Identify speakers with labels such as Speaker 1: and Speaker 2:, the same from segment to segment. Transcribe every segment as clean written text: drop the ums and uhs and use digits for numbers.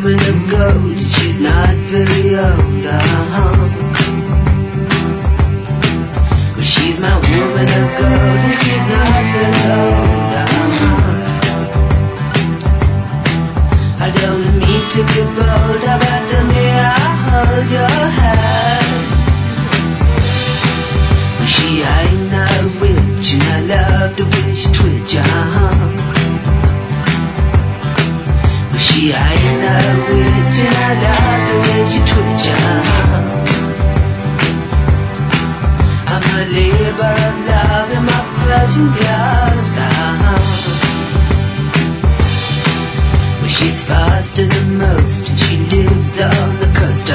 Speaker 1: woman of gold, and she's not very old, Well, she's my woman of gold, and she's not very old, I don't mean to be bold, but may I hold your hand? Well, she ain't no witch, and I love the way she twitch, She ain't no witch, and I love the way she twitch, I'm a labor of love in my Persian gloves, Well, she's faster than most, and she lives on the coast,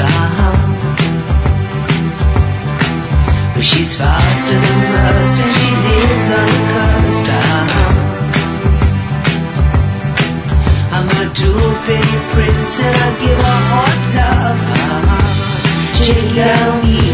Speaker 1: Well, she's faster than most, and she lives on the coast, I'm a two-penny prince, and I give her hot love, She love me.